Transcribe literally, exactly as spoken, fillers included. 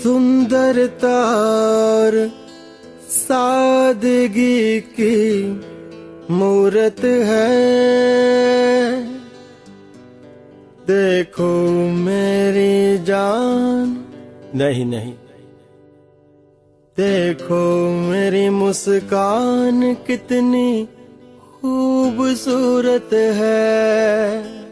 सुंदरता और सादगी की मूरत है। देखो मेरी जान, नहीं नहीं, देखो मेरी मुस्कान कितनी खूबसूरत है।